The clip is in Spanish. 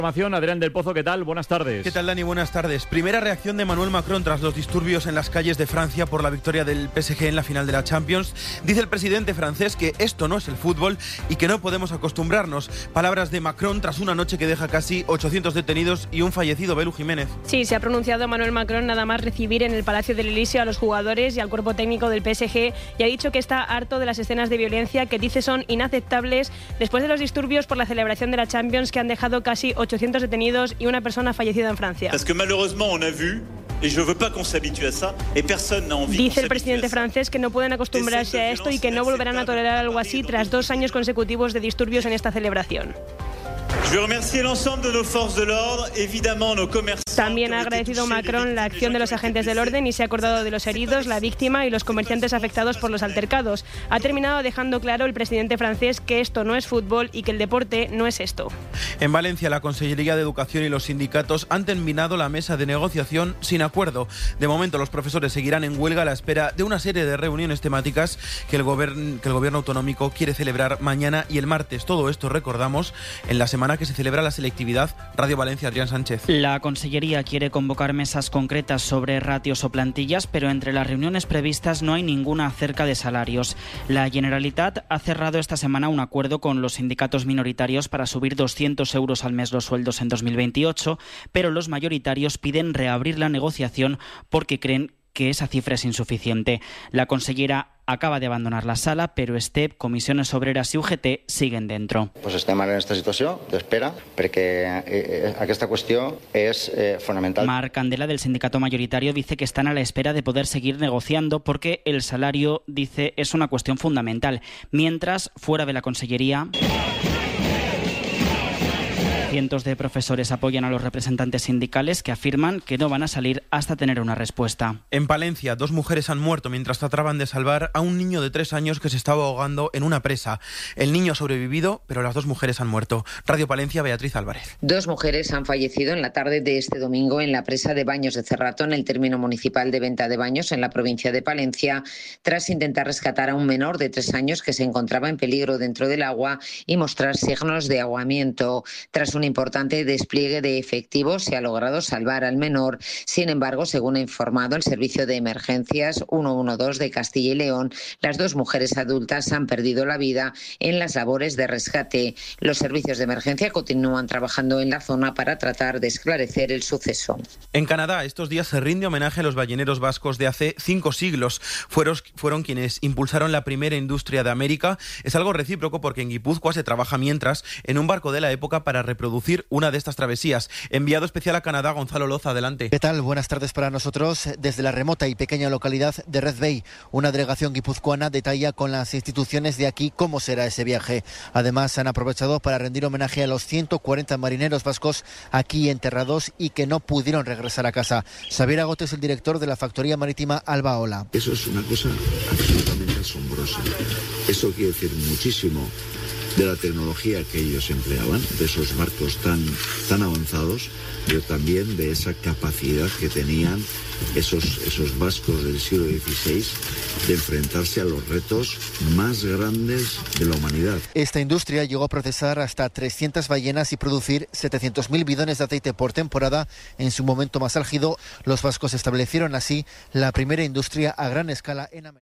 Información, Adrián del Pozo, ¿qué tal? Buenas tardes. ¿Qué tal, Dani? Buenas tardes. Primera reacción de Emmanuel Macron tras los disturbios en las calles de Francia por la victoria del PSG en la final de la Champions. Dice el presidente francés que esto no es el fútbol y que no podemos acostumbrarnos. Palabras de Macron tras una noche que deja casi 800 detenidos y un fallecido, Belu Jiménez. Sí, se ha pronunciado Emmanuel Macron nada más recibir en el Palacio del Elíseo a los jugadores y al cuerpo técnico del PSG y ha dicho que está harto de las escenas de violencia que dice son inaceptables después de los disturbios por la celebración de la Champions que han dejado casi 800 detenidos y una persona fallecida en Francia. Dice el presidente francés que no pueden acostumbrarse a esto y que no volverán a tolerar algo así tras 2 años consecutivos de disturbios en esta celebración. También ha agradecido Macron la acción de los agentes del orden y se ha acordado de los heridos, la víctima y los comerciantes afectados por los altercados. Ha terminado dejando claro el presidente francés que esto no es fútbol y que el deporte no es esto. En Valencia, la Consellería de Educación y los sindicatos han terminado la mesa de negociación sin acuerdo. De momento, los profesores seguirán en huelga a la espera de una serie de reuniones temáticas que el gobierno autonómico quiere celebrar mañana y el martes. Todo esto, recordamos, en la semana que se celebra la selectividad. Radio Valencia, Adrián Sánchez. La Consellería quiere convocar mesas concretas sobre ratios o plantillas, pero entre las reuniones previstas no hay ninguna acerca de salarios. La Generalitat ha cerrado esta semana un acuerdo con los sindicatos minoritarios para subir 200 euros al mes los sueldos en 2028, pero los mayoritarios piden reabrir la negociación porque creen que esa cifra es insuficiente. La consellera acaba de abandonar la sala, però STEP, Comissions Obreres i UGT siguen dentro. Pues estem ara en aquesta situació d'espera perquè aquesta qüestió és fonamental. Marc Candela, del sindicato mayoritario, dice que están a la espera de poder seguir negociando porque el salario, dice, es una cuestión fundamental. Mientras, fuera de la consellería, cientos de profesores apoyan a los representantes sindicales que afirman que no van a salir hasta tener una respuesta. En Palencia, 2 mujeres han muerto mientras trataban de salvar a un niño de 3 años que se estaba ahogando en una presa. El niño ha sobrevivido, pero las 2 mujeres han muerto. Radio Palencia, Beatriz Álvarez. 2 mujeres han fallecido en la tarde de este domingo en la presa de Baños de Cerrato, en el término municipal de Venta de Baños, en la provincia de Palencia, tras intentar rescatar a un menor de 3 años que se encontraba en peligro dentro del agua y mostrar signos de ahogamiento. Tras un importante despliegue de efectivos se ha logrado salvar al menor. Sin embargo, según ha informado el Servicio de Emergencias 112 de Castilla y León, las 2 mujeres adultas han perdido la vida en las labores de rescate. Los servicios de emergencia continúan trabajando en la zona para tratar de esclarecer el suceso. En Canadá, estos días se rinde homenaje a los balleneros vascos de hace 5 siglos. Fueron quienes impulsaron la primera industria de América. Es algo recíproco porque en Guipúzcoa se trabaja mientras en un barco de la época para reproducir una de estas travesías. Enviado especial a Canadá, Gonzalo Loza, adelante. ¿Qué tal? Buenas tardes para nosotros. Desde la remota y pequeña localidad de Red Bay, una delegación guipuzcoana detalla con las instituciones de aquí cómo será ese viaje. Además, han aprovechado para rendir homenaje a los 140 marineros vascos aquí enterrados y que no pudieron regresar a casa. Xavier Agote es el director de la factoría marítima Alba Ola. Eso es una cosa absolutamente asombrosa. Eso quiere decir muchísimo de la tecnología que ellos empleaban, de esos barcos tan avanzados, pero también de esa capacidad que tenían esos vascos del siglo XVI de enfrentarse a los retos más grandes de la humanidad. Esta industria llegó a procesar hasta 300 ballenas y producir 700.000 bidones de aceite por temporada. En su momento más álgido, los vascos establecieron así la primera industria a gran escala en América.